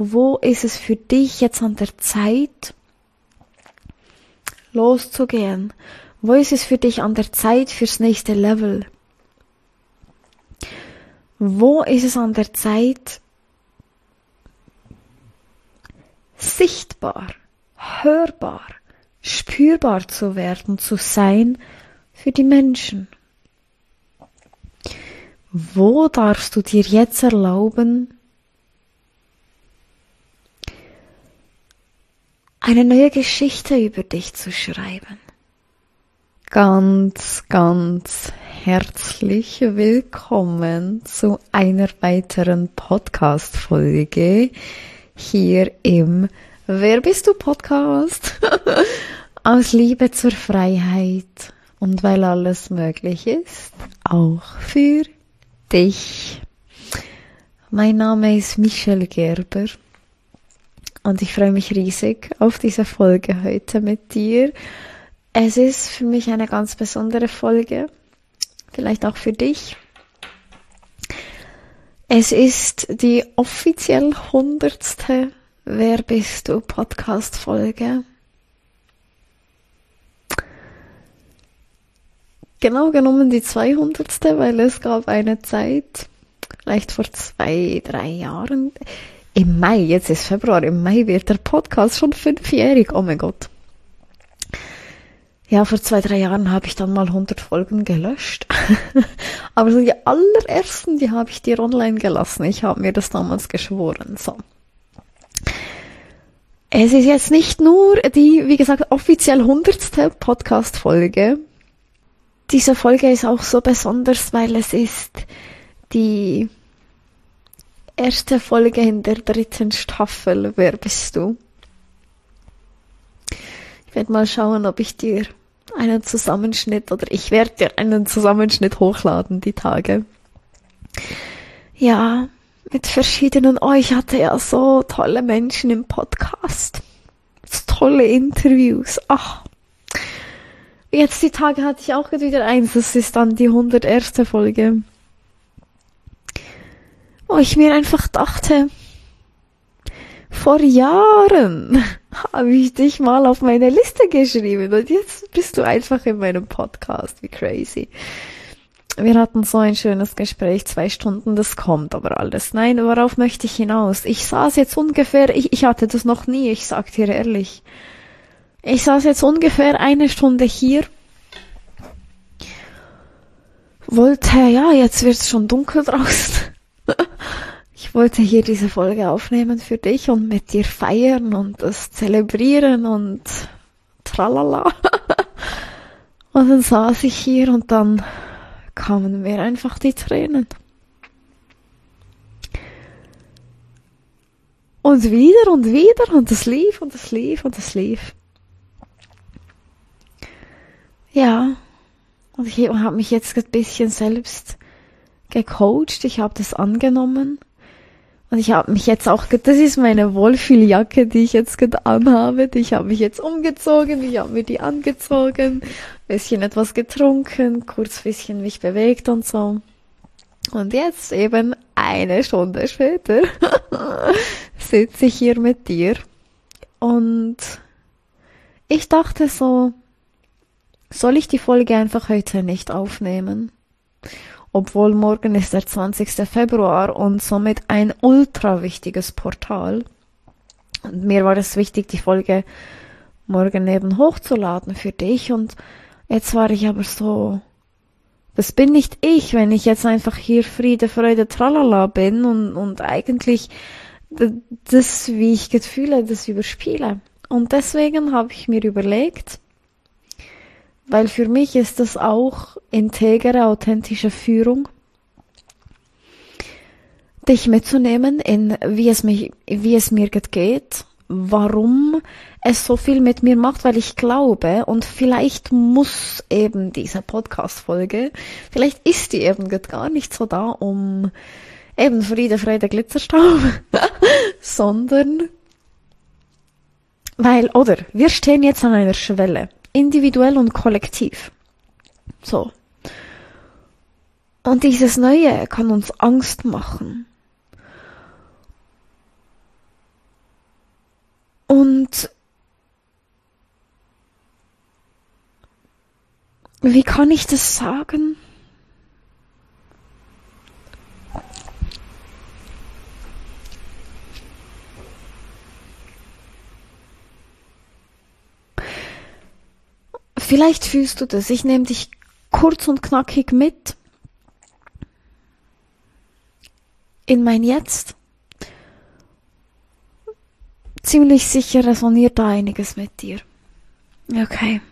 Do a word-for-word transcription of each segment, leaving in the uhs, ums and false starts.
wo ist es für dich jetzt an der Zeit, loszugehen? Wo ist es für dich an der Zeit fürs nächste Level? Wo ist es an der Zeit, sichtbar, hörbar, spürbar zu werden, zu sein für die Menschen? Wo darfst du dir jetzt erlauben, eine neue Geschichte über dich zu schreiben? Ganz, ganz herzlich willkommen zu einer weiteren Podcast-Folge hier im Wer bist du Podcast? Aus Liebe zur Freiheit und weil alles möglich ist, auch für dich. Mein Name ist Michelle Gerber und ich freue mich riesig auf diese Folge heute mit dir. Es ist für mich eine ganz besondere Folge, vielleicht auch für dich. Es ist die offiziell hundertste Wer bist du Podcast-Folge. Genau genommen die zweihundertste, weil es gab eine Zeit, vielleicht vor zwei, drei Jahren, im Mai, jetzt ist Februar, im Mai wird der Podcast schon fünfjährig, oh mein Gott. Ja, vor zwei, drei Jahren habe ich dann mal hundert Folgen gelöscht. Aber so die allerersten, die habe ich dir online gelassen. Ich habe mir das damals geschworen. So. Es ist jetzt nicht nur die, wie gesagt, offiziell hundertste Podcast-Folge. Diese Folge ist auch so besonders, weil es ist die erste Folge in der dritten Staffel. Wer bist du? Ich werde mal schauen, ob ich dir einen Zusammenschnitt oder ich werde dir einen Zusammenschnitt hochladen, die Tage. Ja, mit verschiedenen, oh, ich hatte ja so tolle Menschen im Podcast. So tolle Interviews, ach. Jetzt die Tage hatte ich auch wieder eins, das ist dann die hunderterste Folge. Wo ich mir einfach dachte, vor Jahren habe ich dich mal auf meine Liste geschrieben und jetzt bist du einfach in meinem Podcast. Wie crazy. Wir hatten so ein schönes Gespräch, zwei Stunden, das kommt aber alles. Nein, worauf möchte ich hinaus? Ich saß jetzt ungefähr, ich, ich hatte das noch nie, ich sag dir ehrlich. Ich saß jetzt ungefähr eine Stunde hier, wollte, ja, jetzt wird's schon dunkel draußen. Ich wollte hier diese Folge aufnehmen für dich und mit dir feiern und das zelebrieren und tralala. Und dann saß ich hier und dann kamen mir einfach die Tränen. Und wieder und wieder und es lief und es lief und es lief. Ja, und ich habe mich jetzt ein bisschen selbst gecoacht, ich habe das angenommen. Und ich habe mich jetzt auch, das ist meine Wohlfühljacke, die ich jetzt getan habe. Ich habe mich jetzt umgezogen, ich habe mir die angezogen, bisschen etwas getrunken, kurz bisschen mich bewegt und so. Und jetzt eben eine Stunde später sitze ich hier mit dir. Und ich dachte so, soll ich die Folge einfach heute nicht aufnehmen? Obwohl morgen ist der zwanzigste Februar und somit ein ultra wichtiges Portal. Und mir war es wichtig, die Folge morgen eben hochzuladen für dich. Und jetzt war ich aber so, das bin nicht ich, wenn ich jetzt einfach hier Friede, Freude, Tralala bin und, und eigentlich das, wie ich das fühle, das überspiele. Und deswegen habe ich mir überlegt, weil für mich ist das auch integere, authentische Führung, dich mitzunehmen in wie es mich, wie es mir geht, warum es so viel mit mir macht, weil ich glaube und vielleicht muss eben diese Podcast-Folge, vielleicht ist die eben gar nicht so da, um eben Friede, Freude, Glitzerstaub, sondern weil, oder, wir stehen jetzt an einer Schwelle. Individuell und kollektiv. So. Und dieses Neue kann uns Angst machen. Und wie kann ich das sagen? Vielleicht fühlst du das. Ich nehme dich kurz und knackig mit in mein Jetzt. Ziemlich sicher resoniert da einiges mit dir. Okay.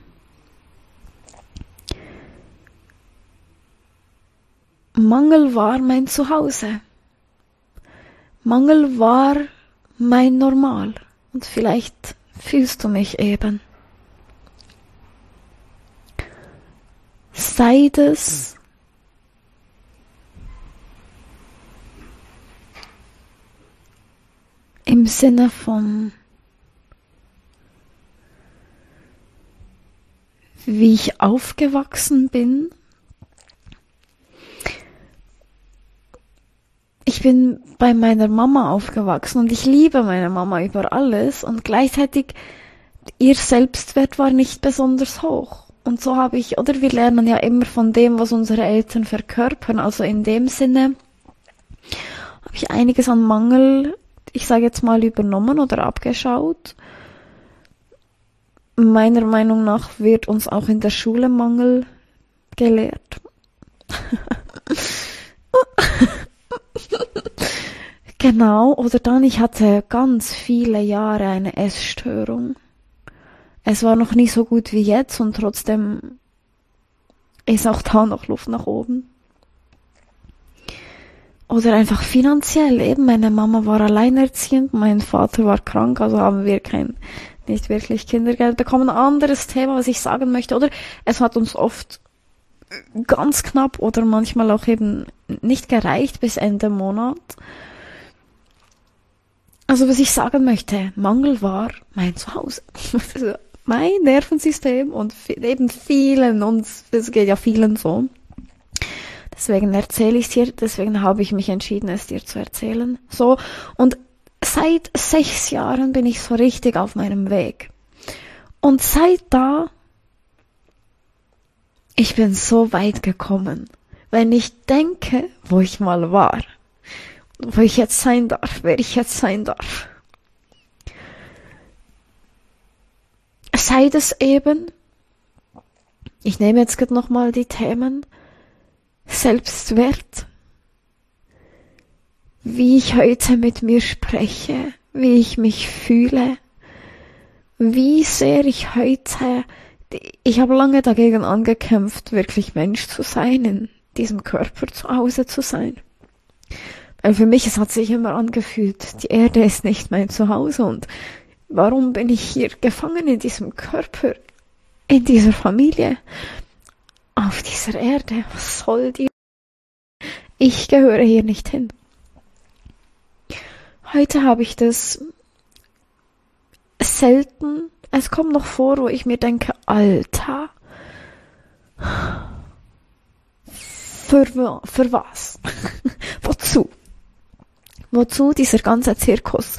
Mangel war mein Zuhause. Mangel war mein Normal. Und vielleicht fühlst du mich eben. Sei das im Sinne von, wie ich aufgewachsen bin. Ich bin bei meiner Mama aufgewachsen und ich liebe meine Mama über alles und gleichzeitig ihr Selbstwert war nicht besonders hoch. Und so habe ich, oder wir lernen ja immer von dem, was unsere Eltern verkörpern. Also in dem Sinne habe ich einiges an Mangel, ich sage jetzt mal, übernommen oder abgeschaut. Meiner Meinung nach wird uns auch in der Schule Mangel gelehrt. Genau, oder dann, ich hatte ganz viele Jahre eine Essstörung. Es war noch nie so gut wie jetzt und trotzdem ist auch da noch Luft nach oben. Oder einfach finanziell, eben meine Mama war alleinerziehend, mein Vater war krank, also haben wir kein, nicht wirklich Kindergeld bekommen. Ein anderes Thema, was ich sagen möchte, oder es hat uns oft ganz knapp oder manchmal auch eben nicht gereicht bis Ende Monat. Also was ich sagen möchte, Mangel war mein Zuhause. Mein Nervensystem und eben vielen, und es geht ja vielen so. Deswegen erzähle ich es dir, deswegen habe ich mich entschieden, es dir zu erzählen. So, und seit sechs Jahren bin ich so richtig auf meinem Weg. Und seit da, ich bin so weit gekommen. Wenn ich denke, wo ich mal war, wo ich jetzt sein darf, wer ich jetzt sein darf. Sei das eben, ich nehme jetzt gerade nochmal die Themen, Selbstwert, wie ich heute mit mir spreche, wie ich mich fühle, wie sehr ich heute, ich habe lange dagegen angekämpft, wirklich Mensch zu sein, in diesem Körper zu Hause zu sein. Weil für mich, es hat sich immer angefühlt, die Erde ist nicht mein Zuhause und warum bin ich hier gefangen in diesem Körper, in dieser Familie, auf dieser Erde? Was soll die? Ich gehöre hier nicht hin. Heute habe ich das selten. Es kommt noch vor, wo ich mir denke, Alter, für, für was? Wozu? Wozu dieser ganze Zirkus?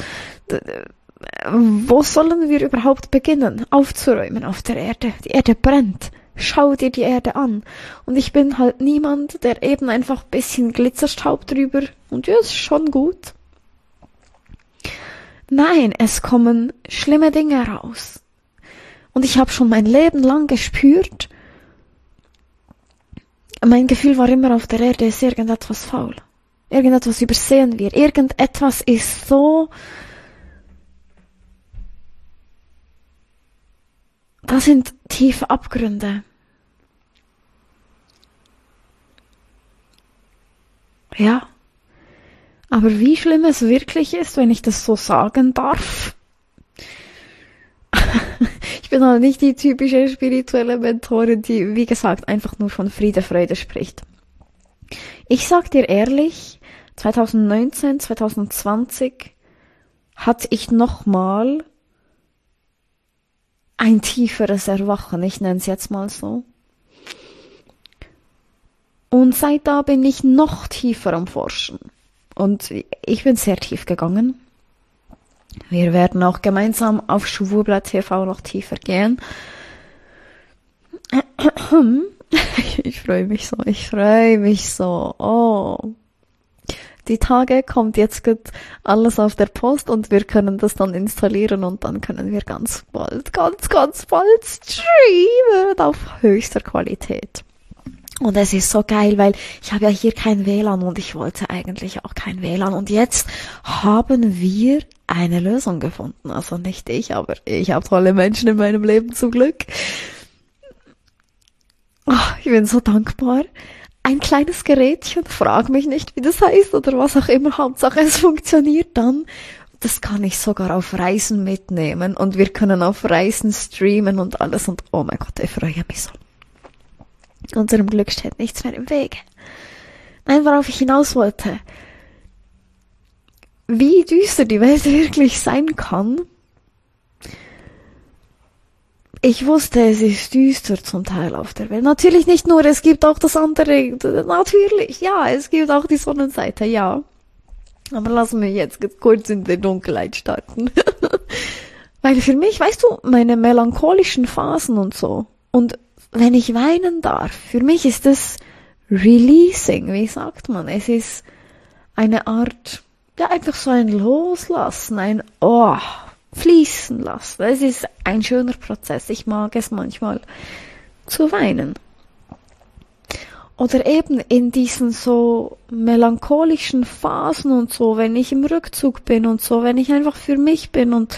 Wo sollen wir überhaupt beginnen, aufzuräumen auf der Erde? Die Erde brennt. Schau dir die Erde an. Und ich bin halt niemand, der eben einfach ein bisschen Glitzerstaub drüber, und ja, ist schon gut. Nein, es kommen schlimme Dinge raus. Und ich habe schon mein Leben lang gespürt, mein Gefühl war immer, auf der Erde ist irgendetwas faul. Irgendetwas übersehen wir. Irgendetwas ist so... Das sind tiefe Abgründe. Ja. Aber wie schlimm es wirklich ist, wenn ich das so sagen darf. Ich bin halt nicht die typische spirituelle Mentorin, die, wie gesagt, einfach nur von Friede, Freude spricht. Ich sag dir ehrlich, zwanzig neunzehn, zwanzig zwanzig hatte ich nochmal ein tieferes Erwachen, ich nenne es jetzt mal so. Und seit da bin ich noch tiefer am Forschen. Und ich bin sehr tief gegangen. Wir werden auch gemeinsam auf Schwurbler T V noch tiefer gehen. Ich freue mich so, ich freue mich so. Oh. Die Tage kommt jetzt gut alles auf der Post und wir können das dann installieren und dann können wir ganz bald, ganz, ganz bald streamen auf höchster Qualität. Und es ist so geil, weil ich habe ja hier kein W L A N und ich wollte eigentlich auch kein W L A N. Und jetzt haben wir eine Lösung gefunden. Also nicht ich, aber ich habe tolle Menschen in meinem Leben zum Glück. Oh, ich bin so dankbar. Ein kleines Gerätchen, frag mich nicht, wie das heißt oder was auch immer, Hauptsache es funktioniert dann. Das kann ich sogar auf Reisen mitnehmen und wir können auf Reisen streamen und alles und oh mein Gott, ich freue mich so. Unserem Glück steht nichts mehr im Wege. Nein, worauf ich hinaus wollte. Wie düster die Welt wirklich sein kann. Ich wusste, es ist düster zum Teil auf der Welt. Natürlich nicht nur, es gibt auch das andere. Natürlich, ja, es gibt auch die Sonnenseite, ja. Aber lassen wir jetzt kurz in der Dunkelheit starten. Weil für mich, weißt du, meine melancholischen Phasen und so. Und wenn ich weinen darf, für mich ist das releasing, wie sagt man? Es ist eine Art, ja, einfach so ein Loslassen, ein Oh, fließen lassen. Es ist ein schöner Prozess. Ich mag es manchmal zu weinen. Oder eben in diesen so melancholischen Phasen und so, wenn ich im Rückzug bin und so, wenn ich einfach für mich bin und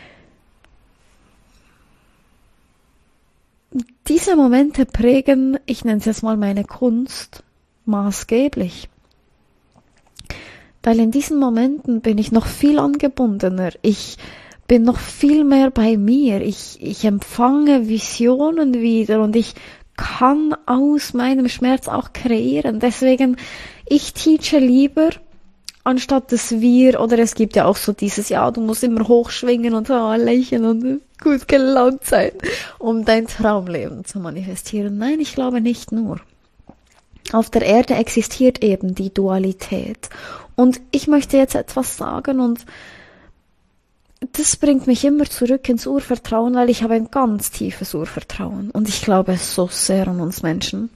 diese Momente prägen, ich nenne es jetzt mal meine Kunst, maßgeblich. Weil in diesen Momenten bin ich noch viel angebundener. Ich bin noch viel mehr bei mir. Ich, ich empfange Visionen wieder und ich kann aus meinem Schmerz auch kreieren. Deswegen, ich teache lieber, anstatt dass wir, oder es gibt ja auch so dieses, ja, du musst immer hochschwingen und oh, lächeln und gut gelaunt sein, um dein Traumleben zu manifestieren. Nein, ich glaube nicht nur. Auf der Erde existiert eben die Dualität. Und ich möchte jetzt etwas sagen und das bringt mich immer zurück ins Urvertrauen, weil ich habe ein ganz tiefes Urvertrauen und ich glaube so sehr an uns Menschen.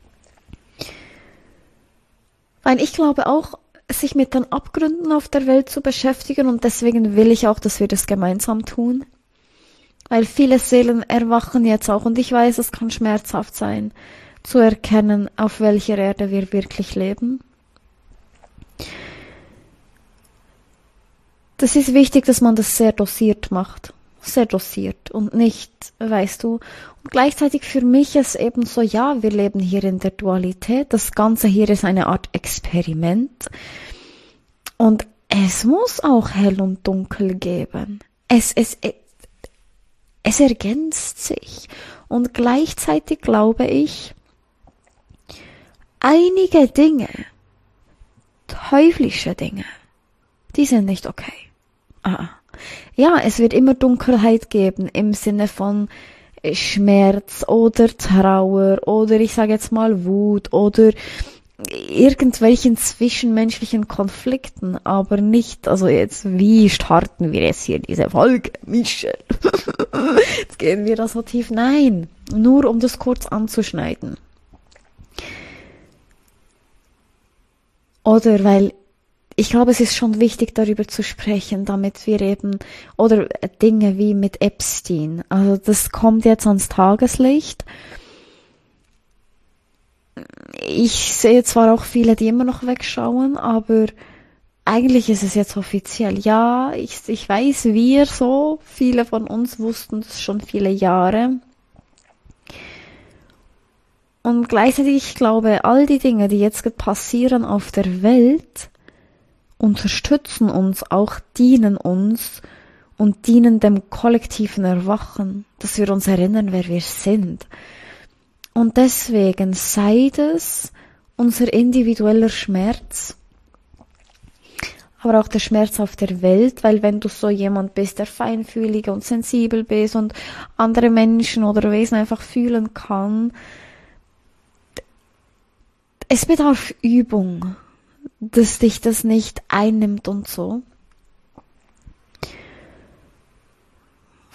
Weil ich glaube auch, sich mit den Abgründen auf der Welt zu beschäftigen und deswegen will ich auch, dass wir das gemeinsam tun. Weil viele Seelen erwachen jetzt auch und ich weiß, es kann schmerzhaft sein, zu erkennen, auf welcher Erde wir wirklich leben. Das ist wichtig, dass man das sehr dosiert macht. Sehr dosiert und nicht, weißt du. Und gleichzeitig für mich ist eben so, ja, wir leben hier in der Dualität. Das Ganze hier ist eine Art Experiment. Und es muss auch hell und dunkel geben. Es, es, es ergänzt sich. Und gleichzeitig glaube ich, einige Dinge, teuflische Dinge, die sind nicht okay. Ah. Ja, es wird immer Dunkelheit geben im Sinne von Schmerz oder Trauer oder ich sage jetzt mal Wut oder irgendwelchen zwischenmenschlichen Konflikten, aber nicht, also jetzt, wie starten wir jetzt hier diese Folge, Michelle? Jetzt gehen wir da so tief. Nein, nur um das kurz anzuschneiden. Oder weil ich glaube, es ist schon wichtig, darüber zu sprechen, damit wir eben, oder Dinge wie mit Epstein, also das kommt jetzt ans Tageslicht. Ich sehe zwar auch viele, die immer noch wegschauen, aber eigentlich ist es jetzt offiziell. Ja, ich, ich weiß, wir so, viele von uns wussten das schon viele Jahre. Und gleichzeitig, ich glaube, all die Dinge, die jetzt passieren auf der Welt, unterstützen uns, auch dienen uns und dienen dem kollektiven Erwachen, dass wir uns erinnern, wer wir sind. Und deswegen sei es unser individueller Schmerz, aber auch der Schmerz auf der Welt, weil wenn du so jemand bist, der feinfühlig und sensibel bist und andere Menschen oder Wesen einfach fühlen kann, es bedarf Übung, dass dich das nicht einnimmt und so.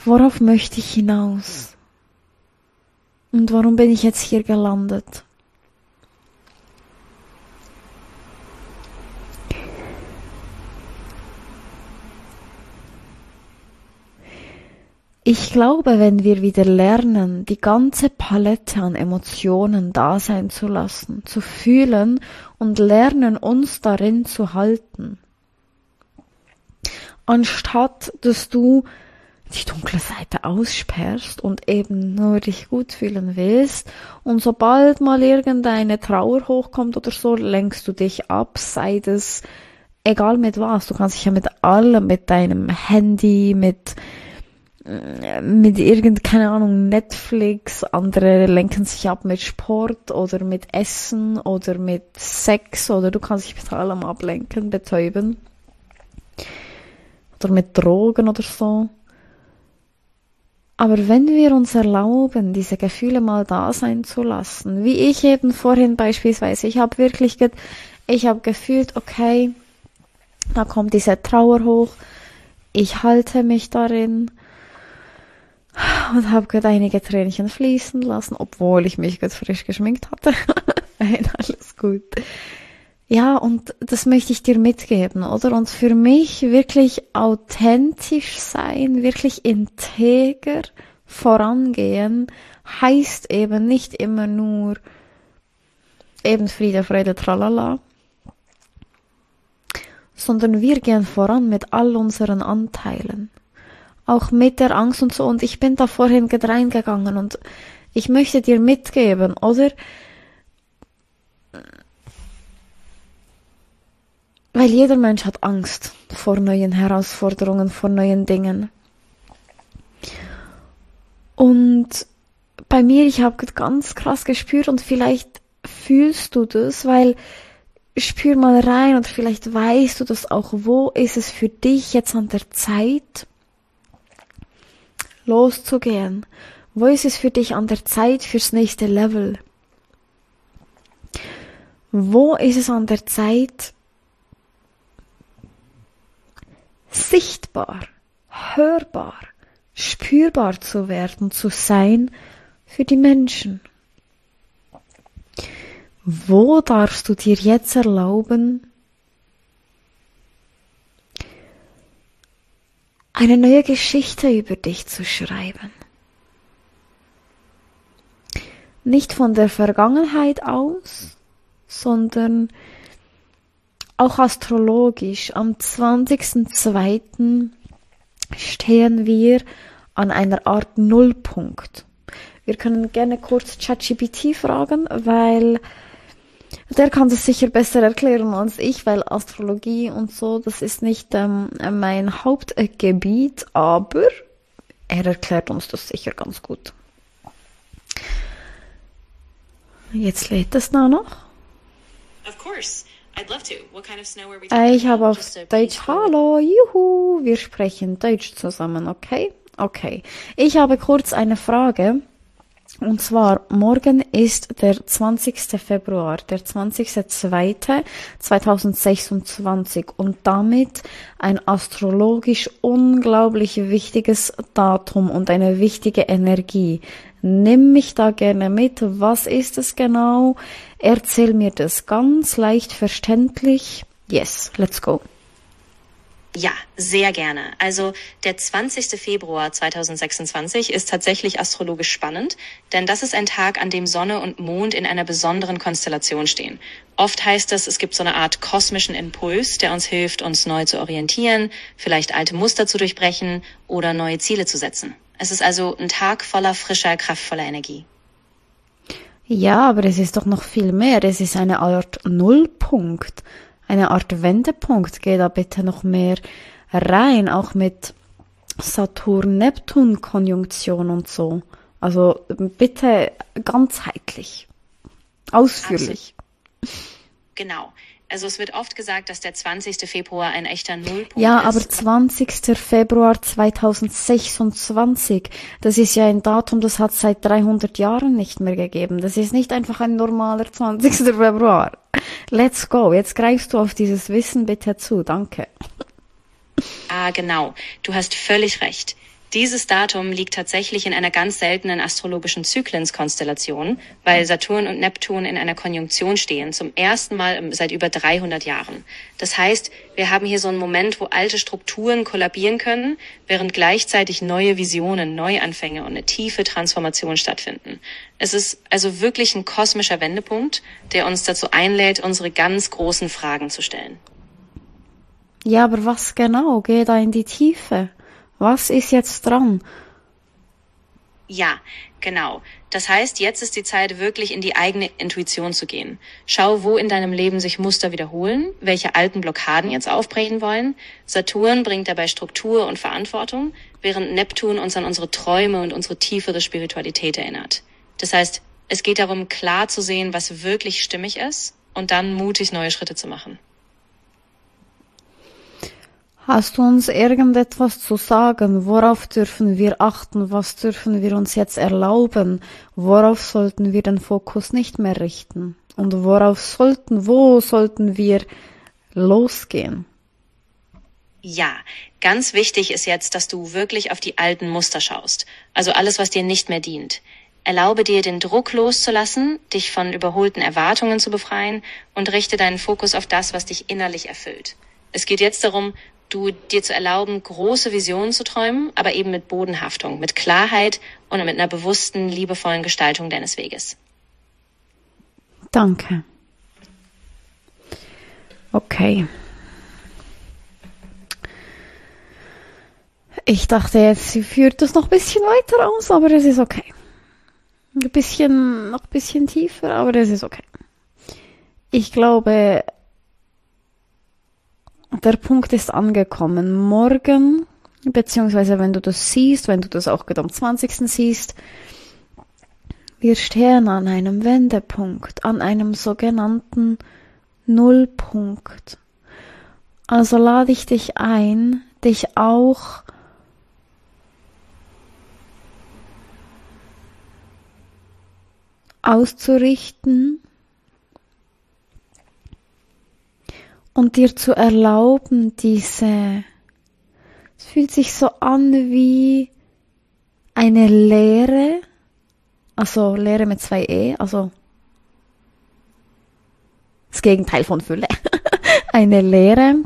worauf möchte ich hinaus? Und warum bin ich jetzt hier gelandet? Ich glaube, wenn wir wieder lernen, die ganze Palette an Emotionen da sein zu lassen, zu fühlen und lernen, uns darin zu halten, anstatt dass du die dunkle Seite aussperrst und eben nur dich gut fühlen willst und sobald mal irgendeine Trauer hochkommt oder so, lenkst du dich ab, sei das egal mit was. Du kannst dich ja mit allem, mit deinem Handy, mit mit irgend, keine Ahnung, Netflix, andere lenken sich ab mit Sport oder mit Essen oder mit Sex oder du kannst dich mit allem ablenken, betäuben. Oder mit Drogen oder so. Aber wenn wir uns erlauben, diese Gefühle mal da sein zu lassen, wie ich eben vorhin beispielsweise, ich habe wirklich, ge- ich habe gefühlt, okay, da kommt diese Trauer hoch, ich halte mich darin, und habe gerade einige Tränchen fließen lassen, obwohl ich mich gerade frisch geschminkt hatte. Nein, alles gut. Ja, und das möchte ich dir mitgeben, oder? Und für mich wirklich authentisch sein, wirklich integer vorangehen, heißt eben nicht immer nur eben Friede, Freude, tralala, sondern wir gehen voran mit all unseren Anteilen. Auch mit der Angst und so. Und ich bin da vorhin gerade reingegangen und ich möchte dir mitgeben, oder? Weil jeder Mensch hat Angst vor neuen Herausforderungen, vor neuen Dingen. Und bei mir, ich habe ganz krass gespürt und vielleicht fühlst du das, weil spür mal rein und vielleicht weißt du das auch, wo ist es für dich jetzt an der Zeit, loszugehen? Wo ist es für dich an der Zeit fürs nächste Level? Wo ist es an der Zeit, sichtbar, hörbar, spürbar zu werden, zu sein für die Menschen? Wo darfst du dir jetzt erlauben, eine neue Geschichte über dich zu schreiben? Nicht von der Vergangenheit aus, sondern auch astrologisch. Am zwanzigsten zweiten stehen wir an einer Art Nullpunkt. Wir können gerne kurz ChatGPT fragen, weil der kann das sicher besser erklären als ich, weil Astrologie und so, das ist nicht ähm, mein Hauptgebiet, aber er erklärt uns das sicher ganz gut. Jetzt lädt es da noch. Of course. I'd love to. What kind of snow are we Äh, talking Ich habe about? auf Just a Deutsch, peaceful- hallo, juhu, wir sprechen Deutsch zusammen, okay? Okay. Ich habe kurz eine Frage. Und zwar, morgen ist der zwanzigste Februar, der zwanzigste zweite zweitausendsechsundzwanzig und damit ein astrologisch unglaublich wichtiges Datum und eine wichtige Energie. Nimm mich da gerne mit. Was ist es genau? Erzähl mir das ganz leicht verständlich. Yes, let's go. Ja, sehr gerne. Also der zwanzigste Februar zweitausendsechsundzwanzig ist tatsächlich astrologisch spannend, denn das ist ein Tag, an dem Sonne und Mond in einer besonderen Konstellation stehen. Oft heißt es, es gibt so eine Art kosmischen Impuls, der uns hilft, uns neu zu orientieren, vielleicht alte Muster zu durchbrechen oder neue Ziele zu setzen. Es ist also ein Tag voller frischer, kraftvoller Energie. Ja, aber es ist doch noch viel mehr. Es ist eine Art Nullpunkt, eine Art Wendepunkt. Geh da bitte noch mehr rein, auch mit Saturn-Neptun-Konjunktion und so. Also bitte ganzheitlich, ausführlich. Genau. Also es wird oft gesagt, dass der zwanzigste Februar ein echter Nullpunkt Ja, ist. aber zwanzigster Februar zweitausendsechsundzwanzig, das ist ja ein Datum, das hat es seit dreihundert Jahren nicht mehr gegeben. Das ist nicht einfach ein normaler zwanzigster Februar. Let's go. Jetzt greifst du auf dieses Wissen bitte zu. Danke. Ah, genau. Du hast völlig recht. Dieses Datum liegt tatsächlich in einer ganz seltenen astrologischen Zyklenskonstellation, weil Saturn und Neptun in einer Konjunktion stehen, zum ersten Mal seit über dreihundert Jahren. Das heißt, wir haben hier so einen Moment, wo alte Strukturen kollabieren können, während gleichzeitig neue Visionen, Neuanfänge und eine tiefe Transformation stattfinden. Es ist also wirklich ein kosmischer Wendepunkt, der uns dazu einlädt, unsere ganz großen Fragen zu stellen. Ja, aber was genau? Geh da in die Tiefe. Was ist jetzt dran? Ja, genau. Das heißt, jetzt ist die Zeit, wirklich in die eigene Intuition zu gehen. Schau, wo in deinem Leben sich Muster wiederholen, welche alten Blockaden jetzt aufbrechen wollen. Saturn bringt dabei Struktur und Verantwortung, während Neptun uns an unsere Träume und unsere tiefere Spiritualität erinnert. Das heißt, es geht darum, klar zu sehen, was wirklich stimmig ist und dann mutig neue Schritte zu machen. Hast du uns irgendetwas zu sagen? Worauf dürfen wir achten? Was dürfen wir uns jetzt erlauben? Worauf sollten wir den Fokus nicht mehr richten? Und worauf sollten, wo sollten wir losgehen? Ja, ganz wichtig ist jetzt, dass du wirklich auf die alten Muster schaust. Also alles, was dir nicht mehr dient. Erlaube dir, den Druck loszulassen, dich von überholten Erwartungen zu befreien und richte deinen Fokus auf das, was dich innerlich erfüllt. Es geht jetzt darum, du dir zu erlauben, große Visionen zu träumen, aber eben mit Bodenhaftung, mit Klarheit und mit einer bewussten, liebevollen Gestaltung deines Weges. Danke. Okay. Ich dachte jetzt, sie führt das noch ein bisschen weiter aus, aber es ist okay. Ein bisschen, noch ein bisschen tiefer, aber es ist okay. Ich glaube, der Punkt ist angekommen. Morgen, beziehungsweise wenn du das siehst, wenn du das auch gerade am zwanzigsten siehst, wir stehen an einem Wendepunkt, an einem sogenannten Nullpunkt. Also lade ich dich ein, dich auch auszurichten und dir zu erlauben, diese, es fühlt sich so an wie eine Leere, also Leere mit zwei E, also das Gegenteil von Fülle, eine Leere,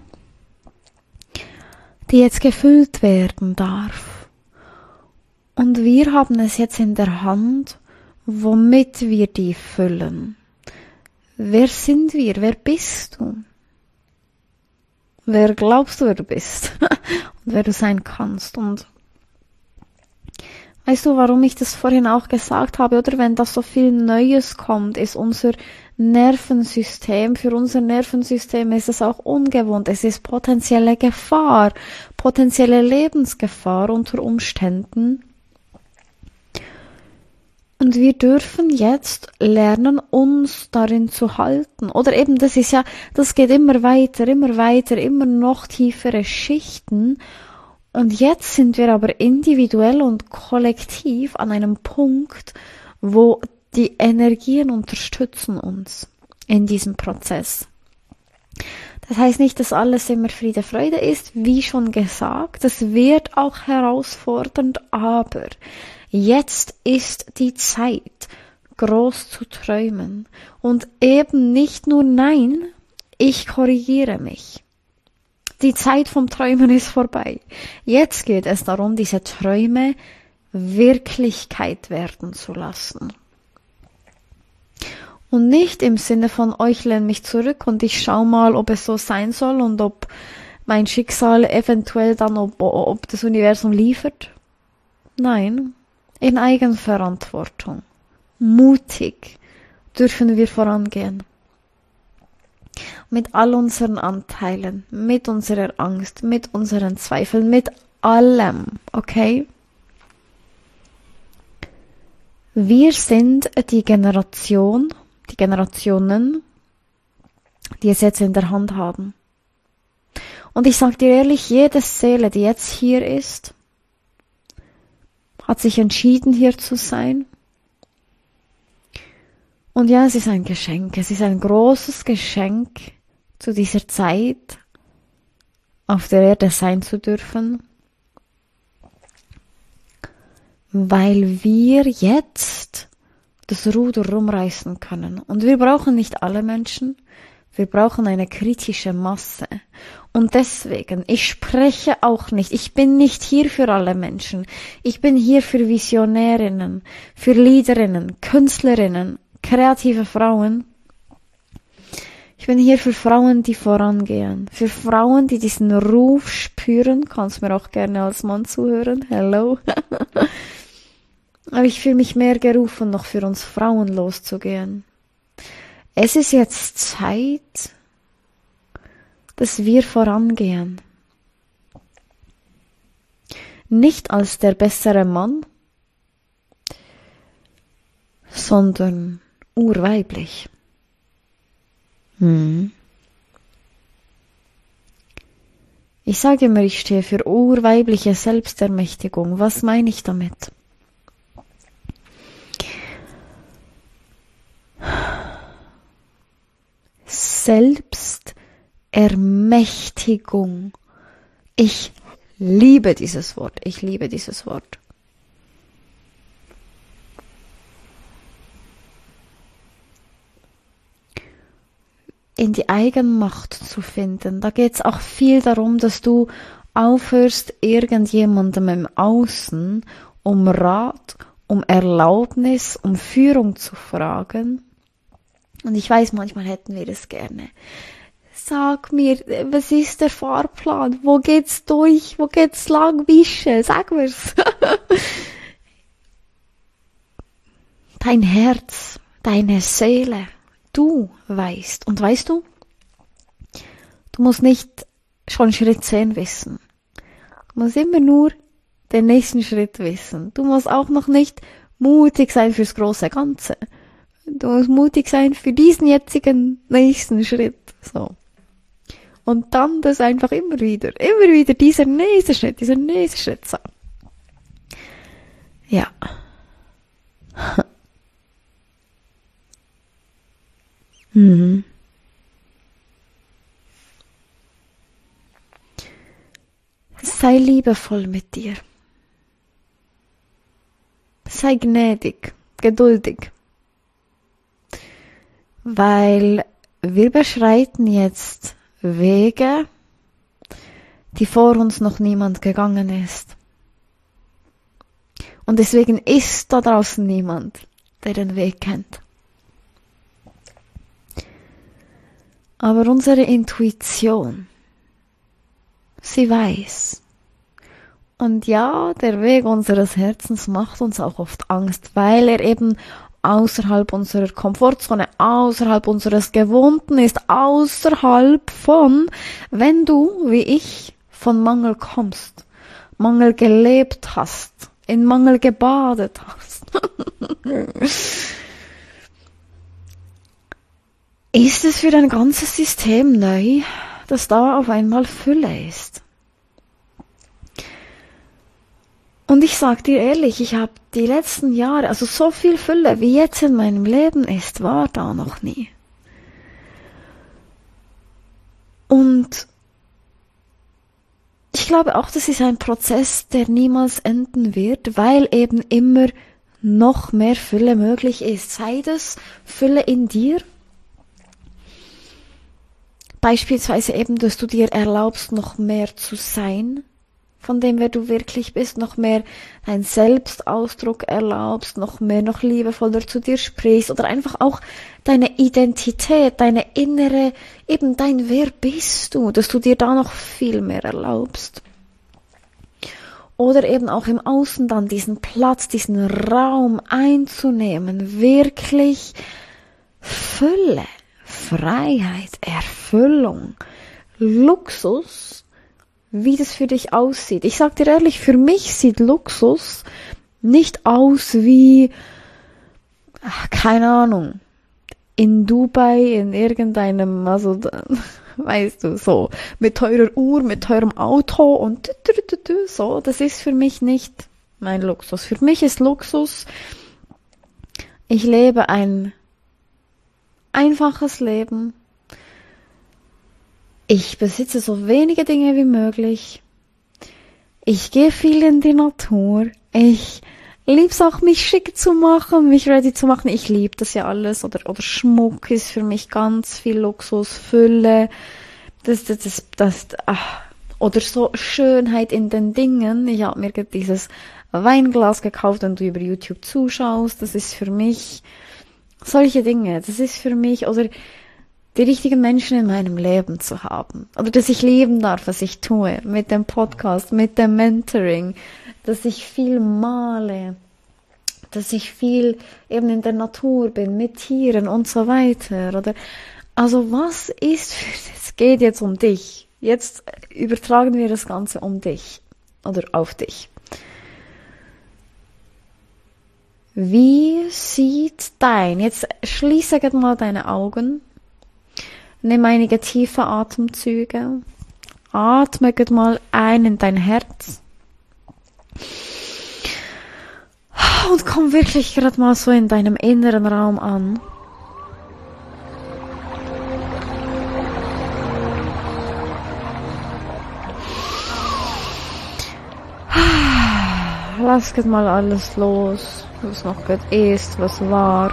die jetzt gefüllt werden darf. Und wir haben es jetzt in der Hand, womit wir die füllen. Wer sind wir? Wer bist du? Wer glaubst du, wer du bist? Und wer du sein kannst? Und weißt du, warum ich das vorhin auch gesagt habe? Oder wenn da so viel Neues kommt, ist unser Nervensystem, für unser Nervensystem ist es auch ungewohnt. Es ist potenzielle Gefahr, potenzielle Lebensgefahr unter Umständen. Und wir dürfen jetzt lernen, uns darin zu halten. Oder eben, das ist ja, das geht immer weiter, immer weiter, immer noch tiefere Schichten. Und jetzt sind wir aber individuell und kollektiv an einem Punkt, wo die Energien unterstützen uns in diesem Prozess. Das heißt nicht, dass alles immer Friede, Freude ist, wie schon gesagt. Das wird auch herausfordernd, aber jetzt ist die Zeit, groß zu träumen. Und eben nicht nur nein, ich korrigiere mich. Die Zeit vom Träumen ist vorbei. Jetzt geht es darum, diese Träume Wirklichkeit werden zu lassen. Und nicht im Sinne von, oh, ich lehne mich zurück und ich schau mal, ob es so sein soll und ob mein Schicksal eventuell dann, ob, ob das Universum liefert. Nein. In Eigenverantwortung, mutig dürfen wir vorangehen. Mit all unseren Anteilen, mit unserer Angst, mit unseren Zweifeln, mit allem, okay? Wir sind die Generation, die Generationen, die es jetzt in der Hand haben. Und ich sage dir ehrlich, jede Seele, die jetzt hier ist, hat sich entschieden, hier zu sein. Und ja, es ist ein Geschenk. Es ist ein großes Geschenk, zu dieser Zeit auf der Erde sein zu dürfen. weil wir jetzt das Ruder rumreißen können. Und wir brauchen nicht alle Menschen, wir brauchen eine kritische Masse. Und deswegen, ich spreche auch nicht, ich bin nicht hier für alle Menschen. Ich bin hier für Visionärinnen, für Leaderinnen, Künstlerinnen, kreative Frauen. Ich bin hier für Frauen, die vorangehen. Für Frauen, die diesen Ruf spüren. Kannst mir auch gerne als Mann zuhören. Hello. Aber ich fühle mich mehr gerufen, noch für uns Frauen loszugehen. Es ist jetzt Zeit, dass wir vorangehen. Nicht als der bessere Mann, sondern urweiblich. Hm. Ich sage immer, ich stehe für urweibliche Selbstermächtigung. Was meine ich damit? Selbstermächtigung. Ich liebe dieses Wort. Ich liebe dieses Wort. In die Eigenmacht zu finden. Da geht es auch viel darum, dass du aufhörst, irgendjemandem im Außen um Rat, um Erlaubnis, um Führung zu fragen. Und ich weiß, manchmal hätten wir das gerne. Sag mir, was ist der Fahrplan? Wo geht's durch? Wo geht's lang? Wische, sag mir's. Dein Herz, deine Seele, du weißt. Und weißt du, du musst nicht schon Schritt zehn wissen. Du musst immer nur den nächsten Schritt wissen. Du musst auch noch nicht mutig sein fürs große Ganze. Du musst mutig sein für diesen jetzigen nächsten Schritt. So. Und dann das einfach immer wieder, immer wieder dieser nächste Schritt, dieser nächste Schritt. So. Ja. mhm. Sei liebevoll mit dir. Sei gnädig, geduldig. Weil wir beschreiten jetzt Wege, die vor uns noch niemand gegangen ist. Und deswegen ist da draußen niemand, der den Weg kennt. Aber unsere Intuition, sie weiß. Und ja, der Weg unseres Herzens macht uns auch oft Angst, weil er eben außerhalb unserer Komfortzone, außerhalb unseres Gewohnten ist, außerhalb von, wenn du, wie ich, von Mangel kommst, Mangel gelebt hast, in Mangel gebadet hast. Ist es für dein ganzes System neu, dass da auf einmal Fülle ist? Und ich sag dir ehrlich, ich habe die letzten Jahre, also so viel Fülle, wie jetzt in meinem Leben ist, war da noch nie. Und ich glaube auch, das ist ein Prozess, der niemals enden wird, weil eben immer noch mehr Fülle möglich ist. Sei das Fülle in dir, beispielsweise eben, dass du dir erlaubst, noch mehr zu sein, von dem, wer du wirklich bist, noch mehr deinen Selbstausdruck erlaubst, noch mehr, noch liebevoller zu dir sprichst oder einfach auch deine Identität, deine innere, eben dein Wer bist du, dass du dir da noch viel mehr erlaubst. Oder eben auch im Außen dann diesen Platz, diesen Raum einzunehmen, wirklich Fülle, Freiheit, Erfüllung, Luxus, wie das für dich aussieht. Ich sag dir ehrlich, für mich sieht Luxus nicht aus wie, ach, keine Ahnung, in Dubai, in irgendeinem, also, weißt du, so, mit teurer Uhr, mit teurem Auto und so, das ist für mich nicht mein Luxus. Für mich ist Luxus, ich lebe ein einfaches Leben. Ich besitze so wenige Dinge wie möglich. Ich gehe viel in die Natur. Ich, lieb's auch, mich schick zu machen, mich ready zu machen. Ich liebe das ja alles. Oder, oder Schmuck ist für mich ganz viel Luxus, Fülle. Das, das, das, das, ach. Oder so Schönheit in den Dingen. Ich habe mir dieses Weinglas gekauft, wenn du über YouTube zuschaust. Das ist für mich solche Dinge. Das ist für mich, oder die richtigen Menschen in meinem Leben zu haben. Oder dass ich leben darf, was ich tue. Mit dem Podcast, mit dem Mentoring. Dass ich viel male. Dass ich viel eben in der Natur bin, mit Tieren und so weiter. Oder, also was ist, es geht jetzt um dich. Jetzt übertragen wir das Ganze um dich oder auf dich. Wie sieht dein, jetzt schließe mal deine Augen, nimm einige tiefe Atemzüge, atme mal ein in dein Herz und komm wirklich gerade mal so in deinem inneren Raum an. Lass jetzt mal alles los, was noch gerade ist, was war.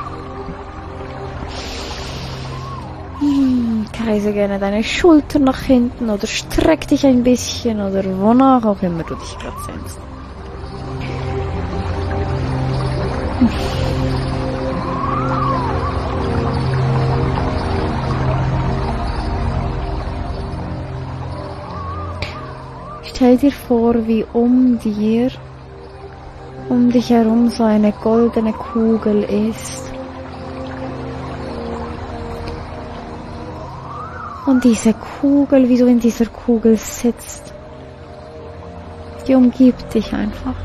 Hm, kreise gerne deine Schultern nach hinten oder streck dich ein bisschen oder wonach auch immer du dich gerade sehnst. Stell dir vor, wie um dir um dich herum so eine goldene Kugel ist. Und diese Kugel, wie du in dieser Kugel sitzt, die umgibt dich einfach.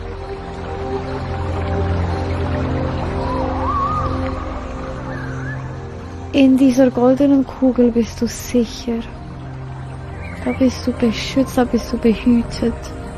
In dieser goldenen Kugel bist du sicher. Da bist du beschützt, da bist du behütet.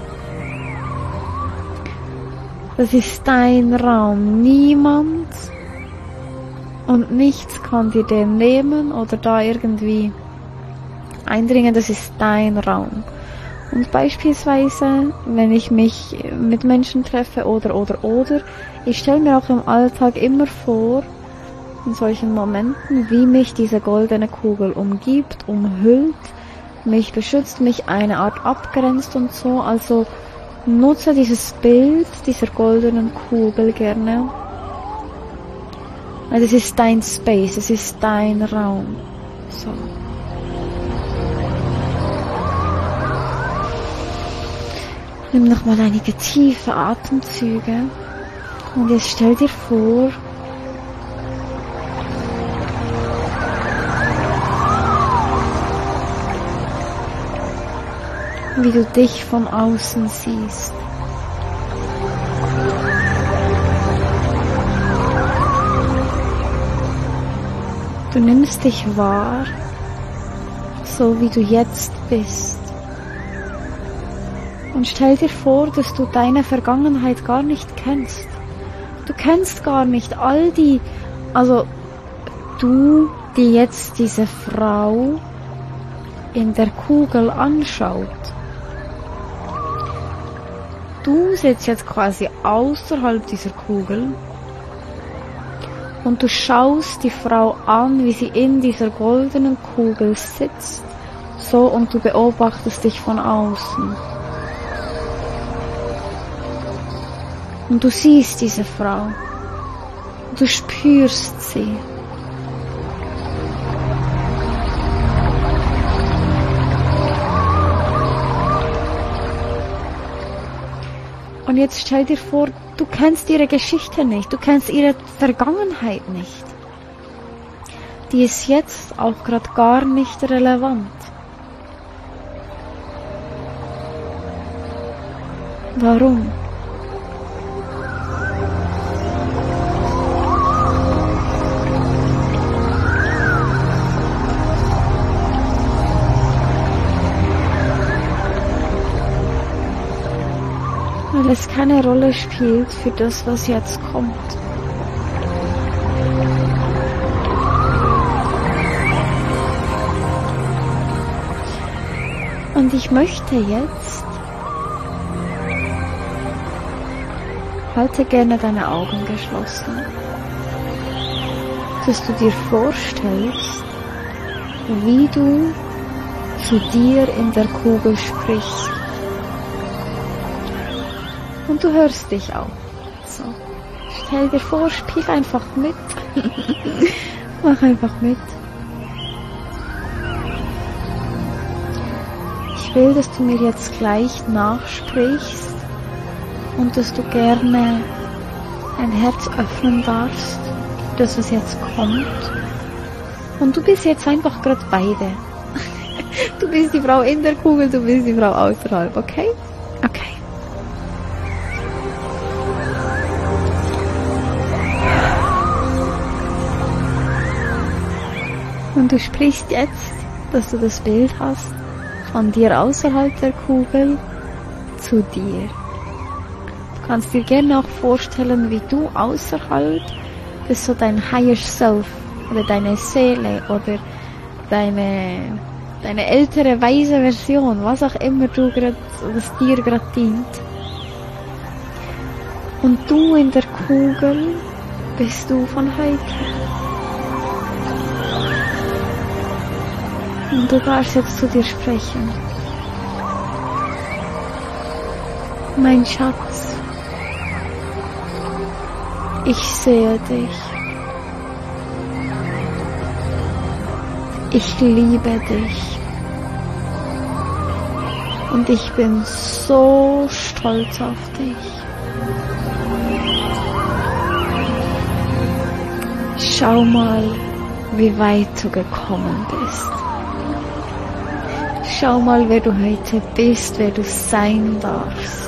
Das ist dein Raum. Niemand und nichts kann dir den nehmen oder da irgendwie eindringen. Das ist dein Raum. Und beispielsweise, wenn ich mich mit Menschen treffe oder, oder, oder, ich stelle mir auch im Alltag immer vor, in solchen Momenten, wie mich diese goldene Kugel umgibt, umhüllt, mich beschützt, mich eine Art abgrenzt und so. Also nutze dieses Bild dieser goldenen Kugel gerne. Weil es ist dein Space, es ist dein Raum. So. Nimm nochmal einige tiefe Atemzüge. Und jetzt stell dir vor, wie du dich von außen siehst. Du nimmst dich wahr, so wie du jetzt bist. Und stell dir vor, dass du deine Vergangenheit gar nicht kennst. Du kennst gar nicht all die, also du, die jetzt diese Frau in der Kugel anschaut. Du sitzt jetzt quasi außerhalb dieser Kugel und du schaust die Frau an, wie sie in dieser goldenen Kugel sitzt, so, und du beobachtest dich von außen. Und du siehst diese Frau, du spürst sie. Und jetzt stell dir vor, du kennst ihre Geschichte nicht, du kennst ihre Vergangenheit nicht. Die ist jetzt auch gerade gar nicht relevant. Warum? Weil es keine Rolle spielt für das, was jetzt kommt. Und ich möchte jetzt Halte gerne deine Augen geschlossen, dass du dir vorstellst, wie du zu dir in der Kugel sprichst. Und du hörst dich auch. So. Stell dir vor, spiel einfach mit. Mach einfach mit. Ich will, dass du mir jetzt gleich nachsprichst und dass du gerne dein Herz öffnen darfst, das was jetzt kommt. Und du bist jetzt einfach gerade beide. Du bist die Frau in der Kugel, du bist die Frau außerhalb, okay? Okay. Und du sprichst jetzt, dass du das Bild hast von dir außerhalb der Kugel zu dir. Du kannst dir gerne auch vorstellen, wie du außerhalb, das ist so dein Higher Self oder deine Seele oder deine, deine ältere, weise Version, was auch immer du grad, was dir gerade dient. Und du in der Kugel bist du von heute. Und du darfst jetzt zu dir sprechen. Mein Schatz, ich sehe dich. Ich liebe dich. Und ich bin so stolz auf dich. Schau mal, wie weit du gekommen bist. Schau mal, wer du heute bist, wer du sein darfst.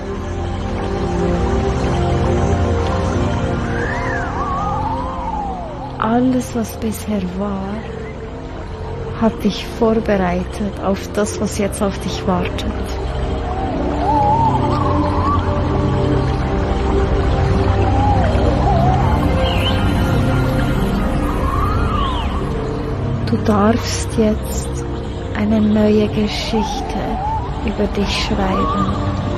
Alles, was bisher war, hat dich vorbereitet auf das, was jetzt auf dich wartet. Du darfst jetzt eine neue Geschichte über dich schreiben.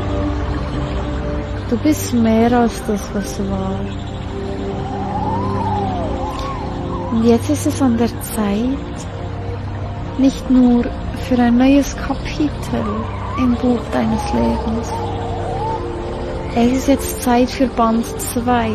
Du bist mehr als das, was war. Und jetzt ist es an der Zeit, nicht nur für ein neues Kapitel im Buch deines Lebens. Es ist jetzt Zeit für Band zwei.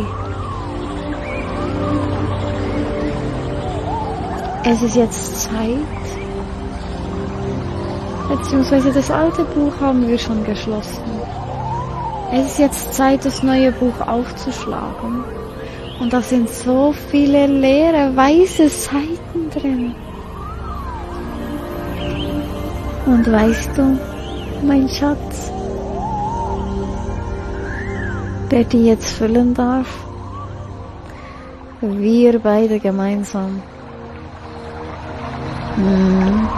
Es ist jetzt Zeit, beziehungsweise das alte Buch haben wir schon geschlossen. Es ist jetzt Zeit, das neue Buch aufzuschlagen. Und da sind so viele leere, weiße Seiten drin. Und weißt du, mein Schatz, wer die jetzt füllen darf? Wir beide gemeinsam. Hm.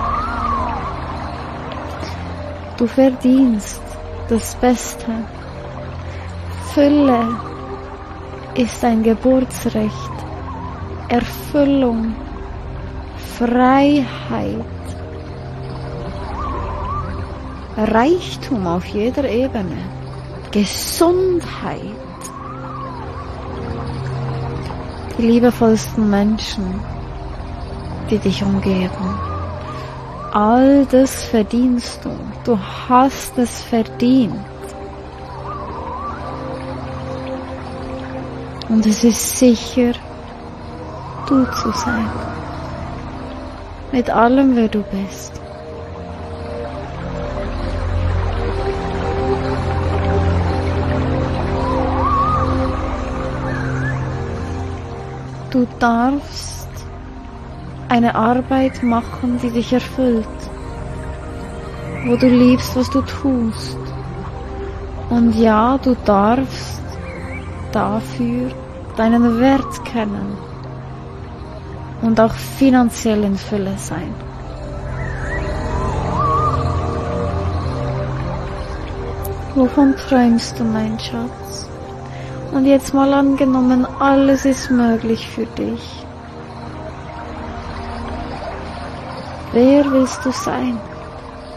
Du verdienst das Beste. Fülle ist ein Geburtsrecht. Erfüllung, Freiheit, Reichtum auf jeder Ebene, Gesundheit, die liebevollsten Menschen, die dich umgeben. All das verdienst du. Du hast es verdient. Und es ist sicher, du zu sein. Mit allem, wer du bist. Du darfst eine Arbeit machen, die dich erfüllt, wo du liebst, was du tust. Und ja, du darfst dafür deinen Wert kennen und auch finanziell in Fülle sein. Wovon träumst du, mein Schatz? Und jetzt mal angenommen, alles ist möglich für dich. Wer willst du sein?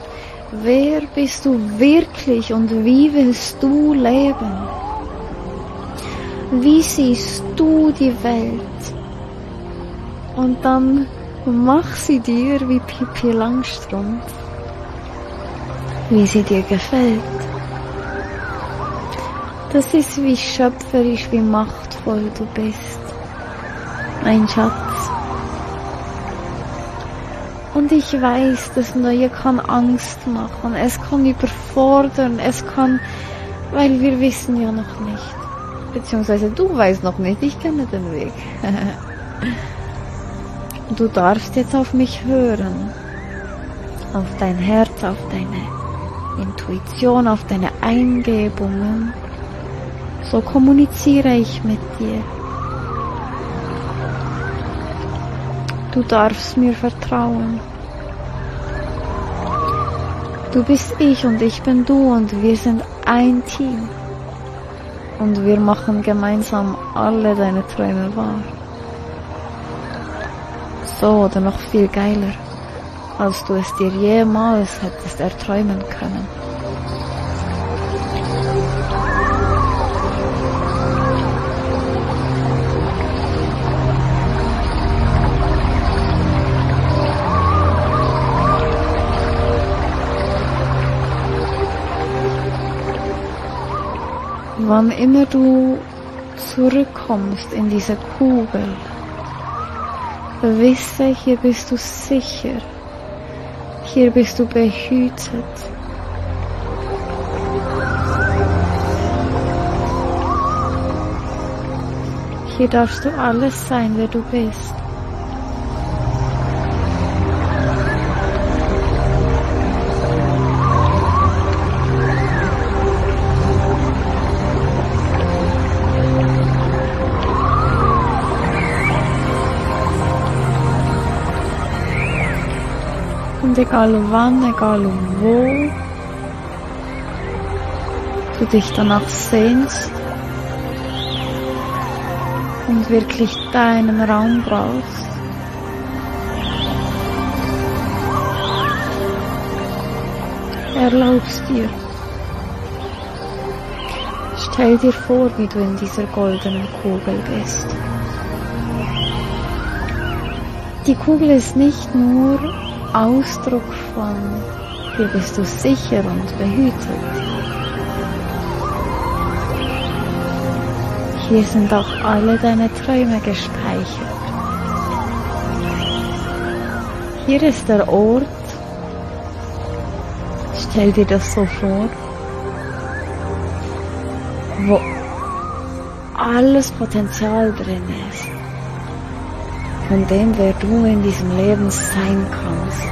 Wer bist du wirklich und wie willst du leben? Wie siehst du die Welt? Und dann mach sie dir wie Pippi Langstrumpf, wie sie dir gefällt. Das ist, wie schöpferisch, wie machtvoll du bist, mein Schatz. Und ich weiß, das Neue kann Angst machen, es kann überfordern, es kann, weil wir wissen ja noch nicht, beziehungsweise du weißt noch nicht, ich kenne den Weg. Du darfst jetzt auf mich hören, auf dein Herz, auf deine Intuition, auf deine Eingebungen. So kommuniziere ich mit dir. Du darfst mir vertrauen. Du bist ich und ich bin du und wir sind ein Team. Und wir machen gemeinsam alle deine Träume wahr. So oder noch viel geiler, als du es dir jemals hättest erträumen können. Wann immer du zurückkommst in diese Kugel, wisse, hier bist du sicher, hier bist du behütet. Hier darfst du alles sein, wer du bist. Und egal wann, egal wo du dich danach sehnst und wirklich deinen Raum brauchst, erlaubst dir. Stell dir vor, wie du in dieser goldenen Kugel bist. Die Kugel ist nicht nur Ausdruck von, hier bist du sicher und behütet. Hier sind auch alle deine Träume gespeichert. Hier ist der Ort, stell dir das so vor, wo alles Potenzial drin ist, von dem, wer du in diesem Leben sein kannst.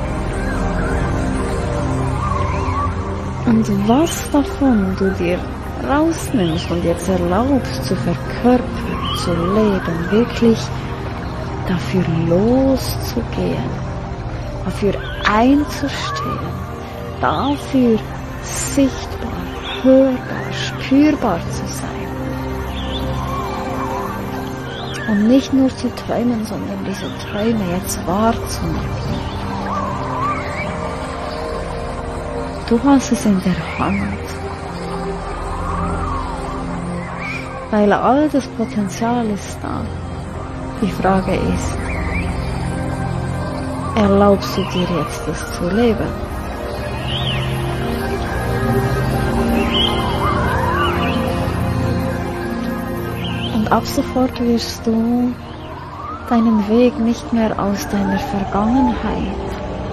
Und was davon du dir rausnimmst und jetzt erlaubst zu verkörpern, zu leben, wirklich dafür loszugehen, dafür einzustehen, dafür sichtbar, hörbar, spürbar zu sein. Und nicht nur zu träumen, sondern diese Träume jetzt wahrzunehmen. Du hast es in der Hand. Weil all das Potenzial ist da. Die Frage ist, erlaubst du dir jetzt das zu leben? Und ab sofort wirst du deinen Weg nicht mehr aus deiner Vergangenheit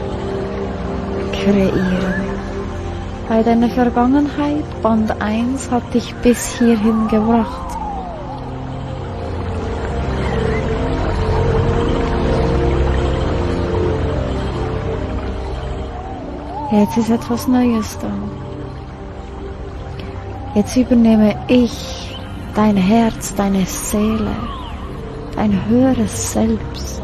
kreieren. Weil deine Vergangenheit, Band eins, hat dich bis hierhin gebracht. Jetzt ist etwas Neues da. Jetzt übernehme ich dein Herz, deine Seele, dein höheres Selbst.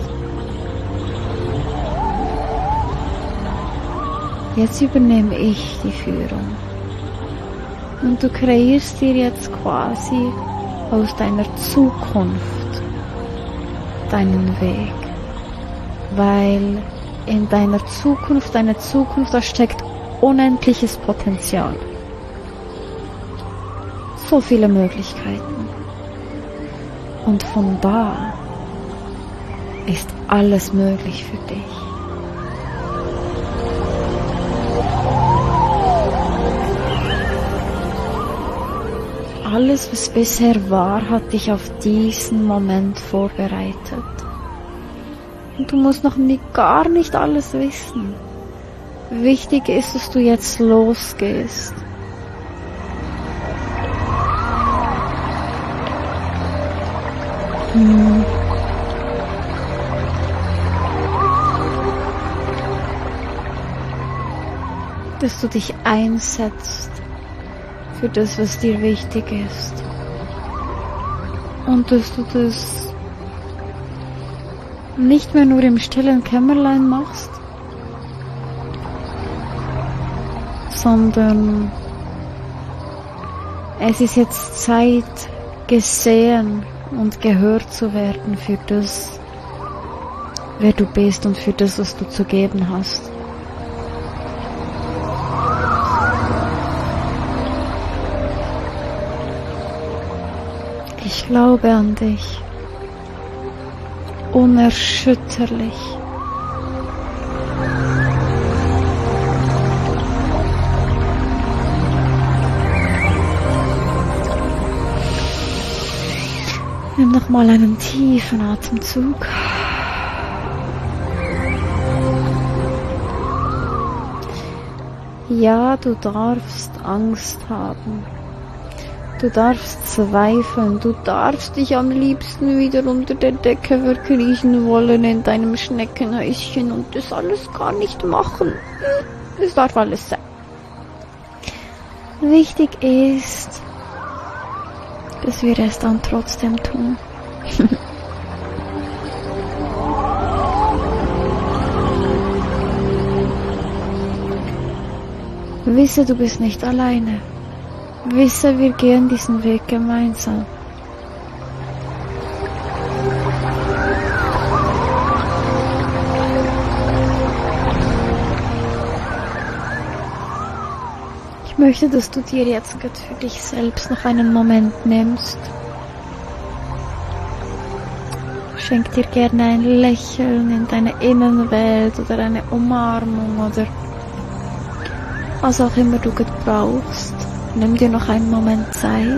Jetzt übernehme ich die Führung. Und du kreierst dir jetzt quasi aus deiner Zukunft deinen Weg. Weil in deiner Zukunft, deine Zukunft, da steckt unendliches Potenzial. So viele Möglichkeiten. Und von da ist alles möglich für dich. Alles, was bisher war, hat dich auf diesen Moment vorbereitet. Und du musst noch nie, gar nicht alles wissen. Wichtig ist, dass du jetzt losgehst. Hm. Dass du dich einsetzt für das, was dir wichtig ist. Und dass du das nicht mehr nur im stillen Kämmerlein machst, sondern es ist jetzt Zeit, gesehen und gehört zu werden für das, wer du bist und für das, was du zu geben hast. Ich glaube an dich. Unerschütterlich. Nimm nochmal einen tiefen Atemzug. Ja, du darfst Angst haben. Du darfst zweifeln, du darfst dich am liebsten wieder unter der Decke verkriechen wollen in deinem Schneckenhäuschen und das alles gar nicht machen. Es darf alles sein. Wichtig ist, dass wir es dann trotzdem tun. Wisse, du bist nicht alleine. Wisse, wir gehen diesen Weg gemeinsam. Ich möchte, dass du dir jetzt gerade für dich selbst noch einen Moment nimmst. Schenk dir gerne ein Lächeln in deine Innenwelt oder eine Umarmung oder was auch immer du gerade brauchst. Nimm dir noch einen Moment Zeit.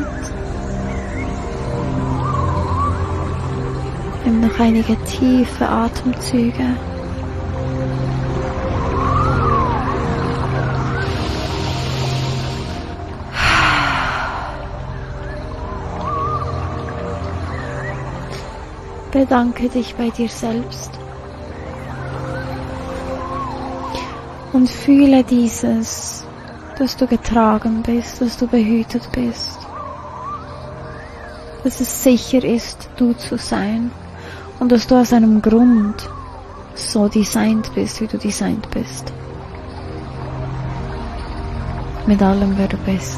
Nimm noch einige tiefe Atemzüge. Bedanke dich bei dir selbst. Und fühle dieses, dass du getragen bist, dass du behütet bist, dass es sicher ist, du zu sein und dass du aus einem Grund so designt bist, wie du designt bist. Mit allem, wer du bist.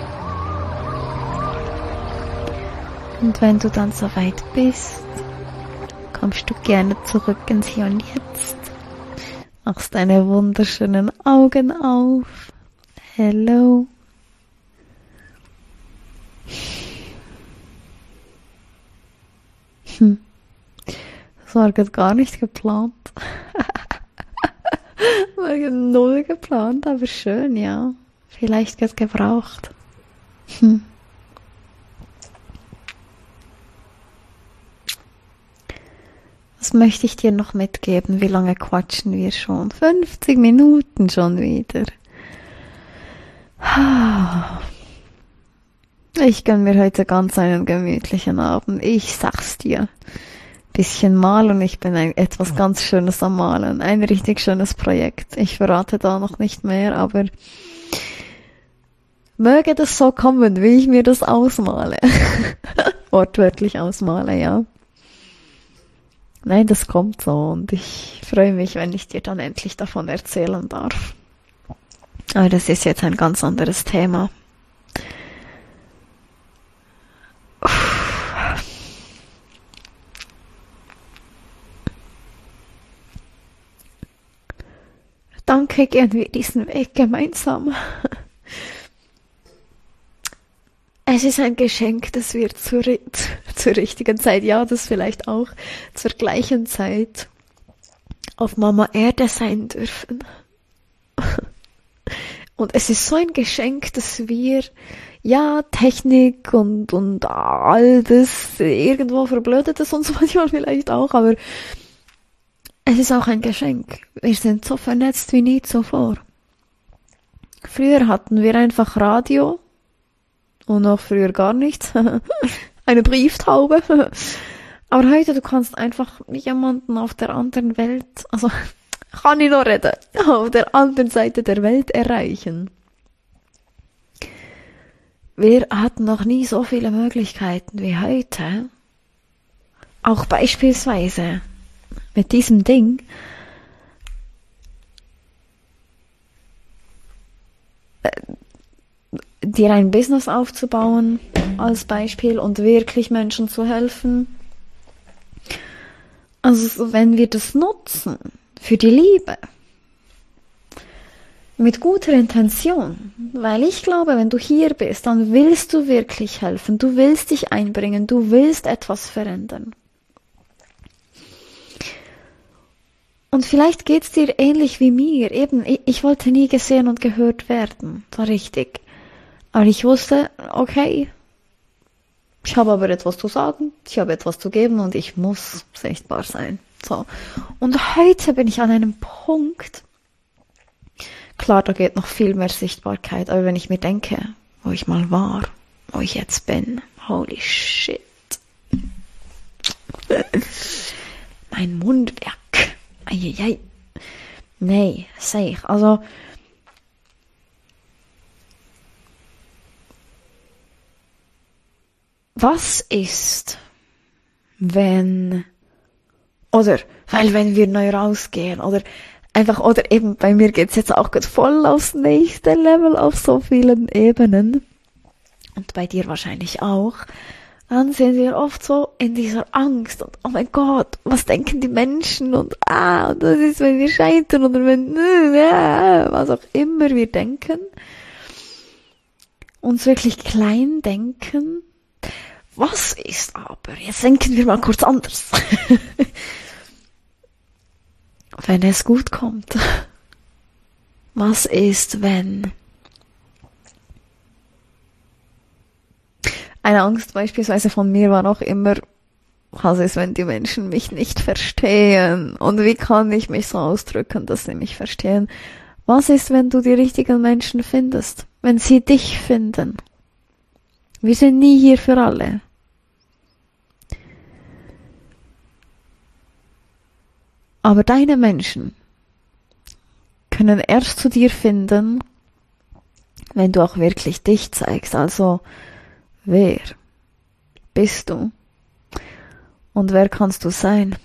Und wenn du dann soweit bist, kommst du gerne zurück ins Hier und Jetzt, machst deine wunderschönen Augen auf. Hello. Hm. Das war gar nicht geplant. War null geplant, aber schön, ja. Vielleicht wird gebraucht. Hm. Was möchte ich dir noch mitgeben? Wie lange quatschen wir schon? fünfzig Minuten schon wieder. Ich gönn mir heute ganz einen gemütlichen Abend. Ich sag's dir. Bisschen malen, ich bin ein, etwas ganz Schönes am Malen. Ein richtig schönes Projekt. Ich verrate da noch nicht mehr, aber möge das so kommen, wie ich mir das ausmale. Wortwörtlich ausmale, ja. Nein, das kommt so und ich freue mich, wenn ich dir dann endlich davon erzählen darf. Aber das ist jetzt ein ganz anderes Thema. Danke, gehen wir diesen Weg gemeinsam. Es ist ein Geschenk, dass wir zu, zu zur richtigen Zeit, ja, das vielleicht auch zur gleichen Zeit auf Mama Erde sein dürfen. Und es ist so ein Geschenk, dass wir, ja, Technik und, und all das, irgendwo verblödet es uns manchmal vielleicht auch, aber es ist auch ein Geschenk. Wir sind so vernetzt wie nie zuvor. Früher hatten wir einfach Radio und noch früher gar nichts. Eine Brieftaube. Aber heute, du kannst einfach jemanden auf der anderen Welt, also kann ich noch reden, auf der anderen Seite der Welt erreichen. Wir hatten noch nie so viele Möglichkeiten wie heute. Auch beispielsweise mit diesem Ding. Dir ein Business aufzubauen als Beispiel und wirklich Menschen zu helfen. Also wenn wir das nutzen für die Liebe, mit guter Intention, weil ich glaube, wenn du hier bist, dann willst du wirklich helfen, du willst dich einbringen, du willst etwas verändern. Und vielleicht geht's dir ähnlich wie mir, eben, ich, ich wollte nie gesehen und gehört werden, war richtig. Aber ich wusste, okay, ich habe aber etwas zu sagen, ich habe etwas zu geben und ich muss sichtbar sein. So. Und heute bin ich an einem Punkt, klar, da geht noch viel mehr Sichtbarkeit, aber wenn ich mir denke, wo ich mal war, wo ich jetzt bin, holy shit. Mein Mundwerk. Eieiei. Nee, sag ich. Also, was ist, wenn, oder, weil wenn wir neu rausgehen, oder einfach, oder eben, bei mir geht's jetzt auch voll aufs nächste Level, auf so vielen Ebenen, und bei dir wahrscheinlich auch, dann sind wir oft so in dieser Angst und oh mein Gott, was denken die Menschen und ah, und das ist, wenn wir scheitern oder wenn, äh, was auch immer wir denken, uns wirklich klein denken. Was ist aber, jetzt denken wir mal kurz anders, wenn es gut kommt? Was ist, wenn? Eine Angst beispielsweise von mir war auch immer, was ist, wenn die Menschen mich nicht verstehen? Und wie kann ich mich so ausdrücken, dass sie mich verstehen? Was ist, wenn du die richtigen Menschen findest? Wenn sie dich finden? Wir sind nie hier für alle. Aber deine Menschen können erst zu dir finden, wenn du auch wirklich dich zeigst. Also, wer bist du? Und wer kannst du sein?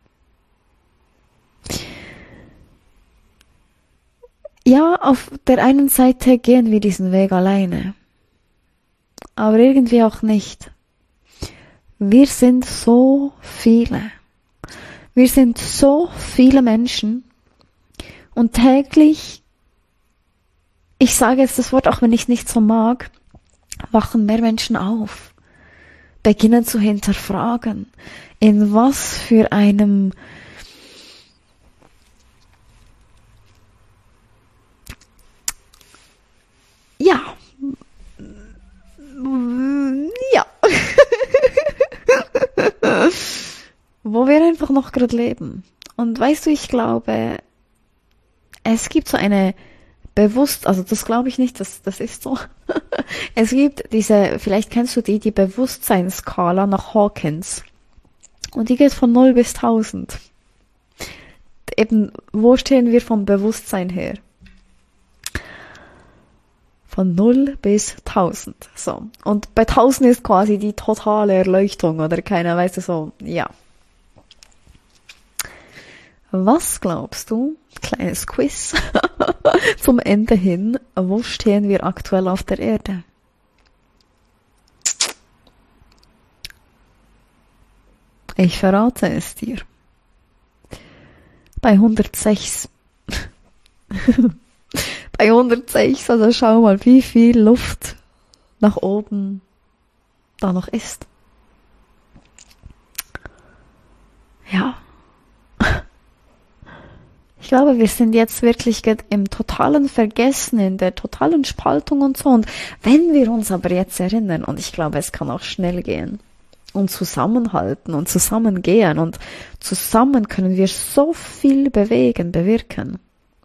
Ja, auf der einen Seite gehen wir diesen Weg alleine. Aber irgendwie auch nicht. Wir sind so viele. Wir sind so viele Menschen. Und täglich, ich sage jetzt das Wort, auch wenn ich es nicht so mag, wachen mehr Menschen auf. Beginnen zu hinterfragen, in was für einem ja ja wo wir einfach noch gerade leben. Und weißt du, ich glaube, es gibt so eine bewusst, also das glaube ich nicht, das, das ist so. Es gibt diese, vielleicht kennst du die, die Bewusstseinsskala nach Hawkins. Und die geht von null bis tausend. Eben, wo stehen wir vom Bewusstsein her? Von null bis tausend. So. Und bei tausend ist quasi die totale Erleuchtung, oder keiner weiß es so, ja. Was glaubst du, kleines Quiz, zum Ende hin, wo stehen wir aktuell auf der Erde? Ich verrate es dir. Bei hundertsechs. Bei hundertsechs, also schau mal, wie viel Luft nach oben da noch ist. ja. Ich glaube, wir sind jetzt wirklich im totalen Vergessen, in der totalen Spaltung und so. Und wenn wir uns aber jetzt erinnern, und ich glaube, es kann auch schnell gehen, und zusammenhalten und zusammengehen, und zusammen können wir so viel bewegen, bewirken,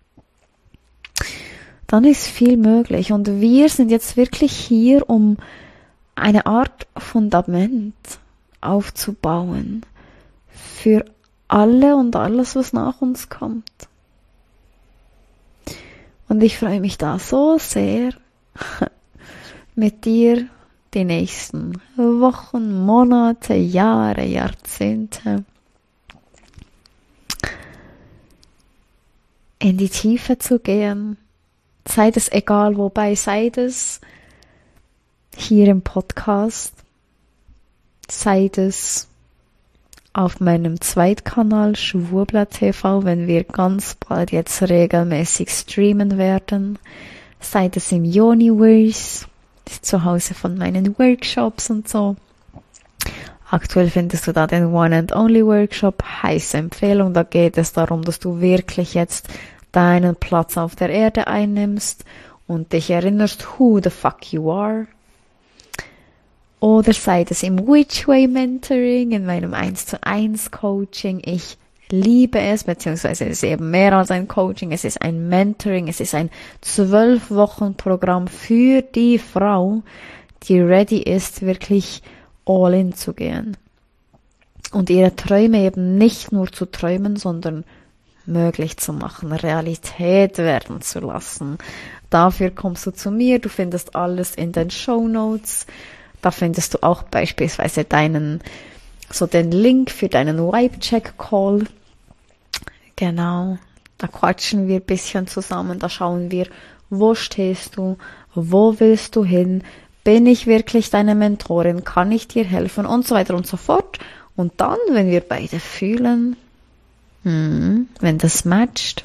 dann ist viel möglich. Und wir sind jetzt wirklich hier, um eine Art Fundament aufzubauen für alle und alles, was nach uns kommt. Und ich freue mich da so sehr, mit dir die nächsten Wochen, Monate, Jahre, Jahrzehnte in die Tiefe zu gehen. Sei es egal wobei, sei es hier im Podcast, sei es auf meinem Zweitkanal Schwurbler T V, wenn wir ganz bald jetzt regelmäßig streamen werden, sei es im Yoniverse, zu Hause von meinen Workshops und so. Aktuell findest du da den One and Only Workshop, heiße Empfehlung, da geht es darum, dass du wirklich jetzt deinen Platz auf der Erde einnimmst und dich erinnerst, who the fuck you are. Oder sei es im Which-Way Mentoring, in meinem eins zu eins Coaching. Ich liebe es, beziehungsweise es ist eben mehr als ein Coaching, es ist ein Mentoring, es ist ein zwölf Wochen Programm für die Frau, die ready ist, wirklich all in zu gehen. Und ihre Träume eben nicht nur zu träumen, sondern möglich zu machen, Realität werden zu lassen. Dafür kommst du zu mir, du findest alles in den Shownotes. Da findest du auch beispielsweise deinen, so den Link für deinen Vibe-Check-Call. Genau, da quatschen wir ein bisschen zusammen, da schauen wir, wo stehst du, wo willst du hin, bin ich wirklich deine Mentorin, kann ich dir helfen und so weiter und so fort. Und dann, wenn wir beide fühlen, hm, wenn das matcht,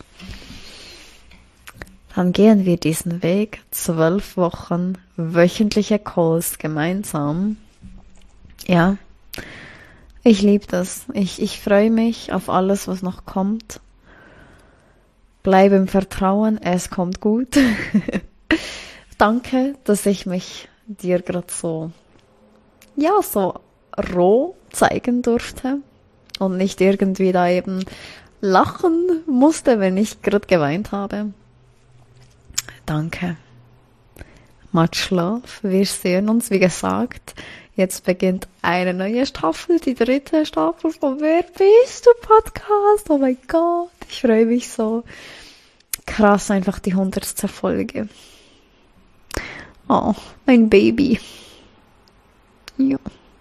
dann gehen wir diesen Weg, zwölf Wochen, wöchentliche Calls gemeinsam. Ja, ich liebe das. Ich, ich freue mich auf alles, was noch kommt. Bleib im Vertrauen, es kommt gut. Danke, dass ich mich dir gerade so, ja, so roh zeigen durfte und nicht irgendwie da eben lachen musste, wenn ich gerade geweint habe. Danke. Much love. Wir sehen uns, wie gesagt. Jetzt beginnt eine neue Staffel, die dritte Staffel von Wer bist du Podcast. Oh mein Gott, ich freue mich so. Krass, einfach die hundertste Folge. Oh, mein Baby. Ja.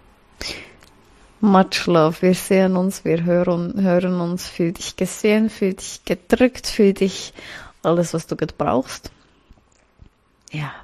Much love. Wir sehen uns, wir hören, hören uns. Fühl dich gesehen, fühl dich gedrückt, fühl dich alles, was du gebrauchst. Ja.